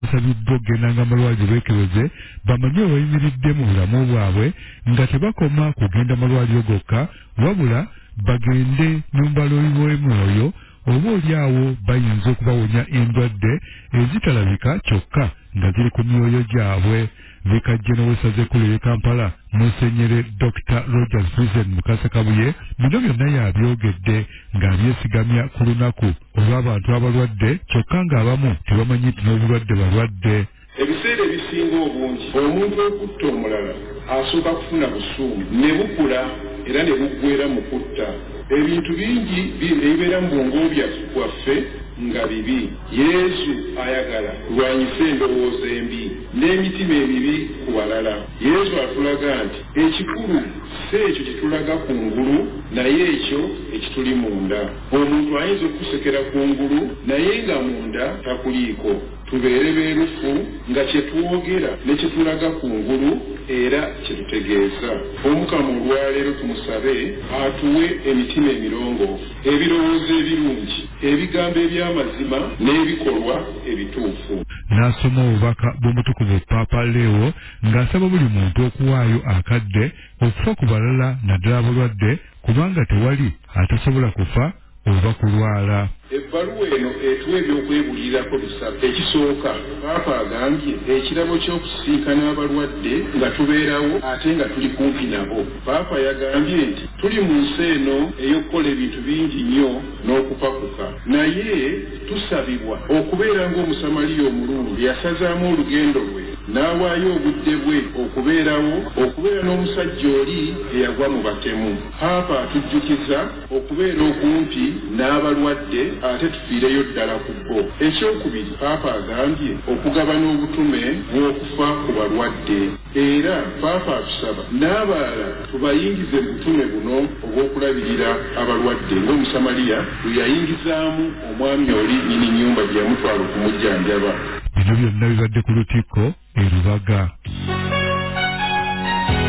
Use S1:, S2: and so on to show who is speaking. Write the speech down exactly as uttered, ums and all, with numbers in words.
S1: basabiddwa okugenda nga amalwaliro beekebeze bamanye wayimiridde mu bulamu bwabwe nga tebakoma kugenda malwaliro gokka wabula bagende n'embalo y'omwoyo oba oli awo bayinza okubawonya endwadde ezitalabika kyokka nga ziri ku myoyo gyabwe. Bikajje n'owessaza ekkulu y'e Kampala Musenyere Doctor Rogers Vincent Mukasa Kabuye bino byonna yabyogedde ng'abyesigamya ku lunaku olw'abantu abalwadde kyokka ng'abamu tebamanyi nti n'obulwadde balwadde.
S2: Ebiseera ebisinga obungi omuntu okutta omulala asooka kufuna busuumu ne bukula era ne buggweera mu kutta. Ebintu bingi ebibeera mu bwongo bwaffe nga bibi. Yesu ayagala kulwanyisa endowooza embi n'emitima emibi ku balala. Yesu atulaga nti ekikulu si ekyo kitulaga ku ngulu naye ekyo ekituli munda. Omuntu ayinza okusekera ku ngulu naye nga munda takuliiko. Tubeere beerufu nga kye twogera ne kye tulaga ku ngulu era kye tutegeeza. Omukama olwaleero tumusabe atuwe emitima emirongoofu, ebirowoozo ebirungi, ebigambo eby'amazima n'ebikolwa ebituufu.
S1: N'asoma obubaka bw'omutukuvu Paapa Leo ng'asaba buli muntu okuwaayo akadde okufa ku balala naddala abalwadde kubanga tewali atasobola kufa oba kulwala.
S2: Ebbaluwa eno etuwa ebyokwebulirako bisaba. Ekisooka Paapa agambye ekirabo ky'okusisinkana abalwadde nga tubeerawo ate nga tuli kumpi nabo. Paapa yagambye nti tuli mu nsi eno ey'okukola ebintu bingi nnyo n'okupakuka, naye tusabibwa okubeera ng'Omusamaliya omulungi yasazaamu olugendo lwe n'awaayo obudde bwe okubeerawo okubeera n'omusajja oli eyagwa mu batemu. Paapa atujjukiza okubeera okumpi n'abalwadde ate tufiireyo ddala ku bo. Ekyokubiri Paapa agambye okugabana obutume bw'okufa ku balwadde, era Paapa atusaba n'abalala tubayingize mu butume buno obw'okulabirira abalwadde ng'Omusamaliya bwe yayingizaamu omwami oli nnyini nnyumba gye yamutwala okumujjanjaba.
S1: Bino byonna bibadde ku lutikko e Lubaga.